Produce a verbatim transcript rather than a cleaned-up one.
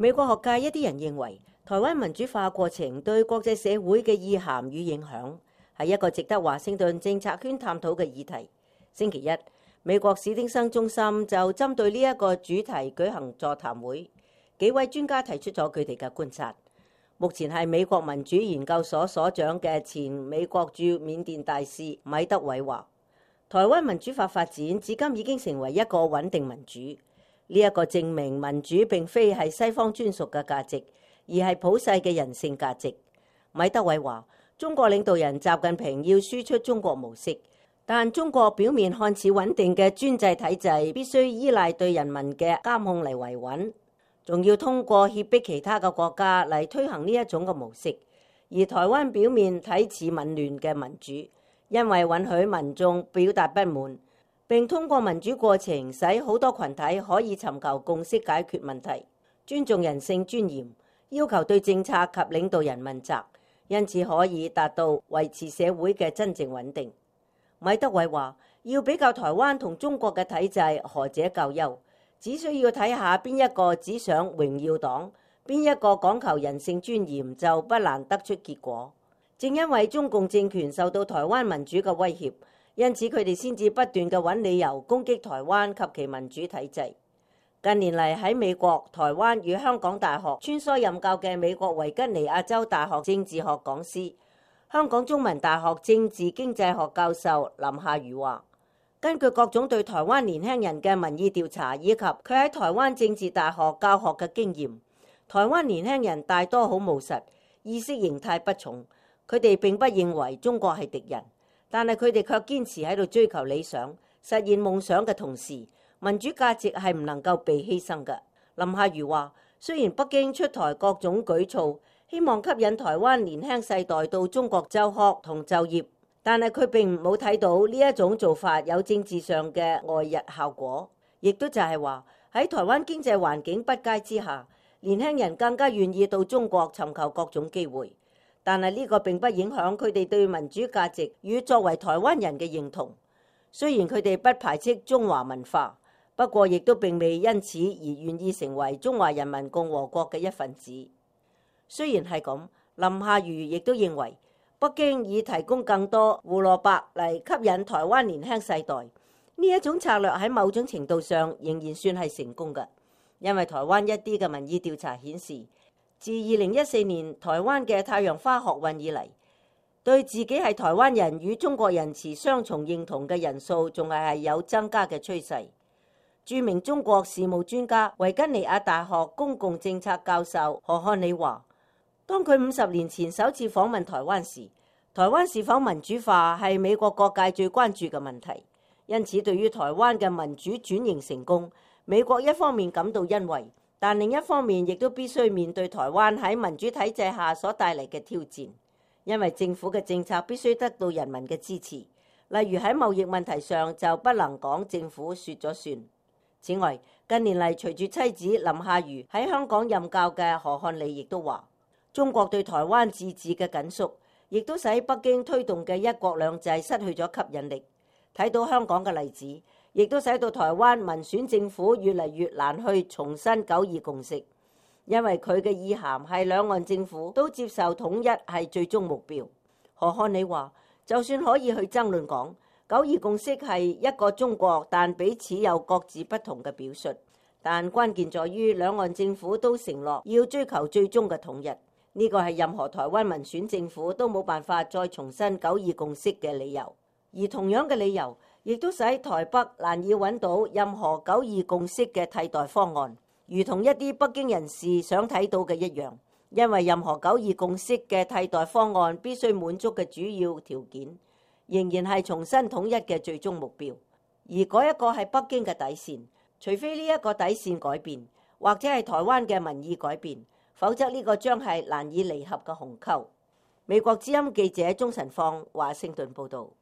美國學界一啲人認為，台灣民主化過程對國際社會嘅意涵與影響係一個值得華盛頓政策圈探討嘅議題。星期一，美國史丁生中心就針對呢一個主題舉行座談會，幾位專家提出咗佢哋嘅觀察。目前係美國民主研究所所長嘅前美國駐緬甸大使米德偉話，台灣民主化發展至今已經成為一個穩定民主。呢一個證明民主並非係西方專屬嘅價值，而係普世嘅人性價值。米德偉話，中國領導人習近平要輸出中國模式，但中國表面看似穩定嘅專制體制必須依賴對人民嘅監控嚟維穩，仲要通過脅迫其他嘅國家嚟推行呢一種嘅模式。而台灣表面睇似紊亂嘅民主，因為允許民眾表達不滿，並通過民主過程使好多群體可以尋求共識解決問題，尊重人性尊嚴，要求對政策及領導人問責，因此可以達到維持社會嘅真正穩定。米德偉話，要比較台灣同中國嘅體制，何者較優，只需要睇下邊一個只想榮耀黨，邊一個講求人性尊嚴，就不難得出結果。正因為中共政權受到台灣民主嘅威脅，因此佢哋先至不斷嘅揾理由攻擊台灣及其民主體制。近年嚟喺美國、台灣與香港大學穿梭任教嘅美國維吉尼亞州大學政治學講師、香港中文大學政治經濟學教授林夏如話，根據各種對台灣年輕人嘅民意調查，以及佢喺台灣政治大學教學嘅經驗，台灣年輕人大多好務實，意識形態不重，佢哋並不認為中國係敵人。但係佢哋卻堅持喺度追求理想、實現夢想嘅同時，民主價值係唔能夠被犧牲嘅。林夏如話，雖然北京出台各種舉措，希望吸引台灣年輕世代到中國就學同就業，但係佢並冇睇到呢一種做法有政治上嘅外溢效果，亦都就係話喺台灣經濟環境不佳之下，年輕人更加願意到中國尋求各種機會。但係呢個並不影響佢哋對民主價值與作為台灣人嘅認同。雖然佢哋不排斥中華文化，不過亦都並未因此而願意成為中華人民共和國嘅一份子。雖然係咁，林夏如亦都認為北京以提供更多胡蘿蔔嚟吸引台灣年輕世代，呢一種策略喺某種程度上仍然算係成功嘅，因為台灣一啲嘅民意調查顯示，自二零一四年台灣嘅太陽花學運以嚟，對自己係台灣人與中國人持雙重認同嘅人數仲係係有增加嘅趨勢。著名中國事務專家維吉尼亞大學公共政策教授何漢里話，當佢五十年前首次訪問台灣時，台灣是否民主化係美國各界最關注嘅問題。因此對於台灣嘅民主轉型成功，美國一方面感到欣慰，但另一方面亦都必須面對台灣喺民主體制下所帶嚟嘅挑戰，因為政府嘅政策必須得到人民嘅支持。例如喺貿易問題上就不能講政府說咗算。此外，近年嚟隨住妻子林夏如喺香港任教嘅何漢里亦都話，中國對台灣自治嘅緊縮，亦都使北京推動嘅一國兩制失去咗吸引力。睇到香港嘅例子，亦都使到台灣民選政府越嚟越難去重申九二共識，因為佢嘅意涵係兩岸政府都接受統一係最終目標。何漢里話，就算可以去爭論講九二共識係一個中國，但彼此有各自不同嘅表述，但關鍵在於兩岸政府都承諾要追求最終嘅統一。呢個係任何台灣民選政府都冇辦法再重申九二共識嘅理由。而同樣嘅理由，亦都使台北難以揾到任何九二共識嘅替代方案，如同一啲北京人士想睇到嘅一樣。因為任何九二共識嘅替代方案必須滿足嘅主要條件，仍然係重新統一嘅最終目標。而嗰一個係北京嘅底線，除非呢一個底線改變，或者係台灣嘅民意改變，否則呢個將係難以彌合嘅鴻溝。美國之音記者鍾晨放華盛頓報導。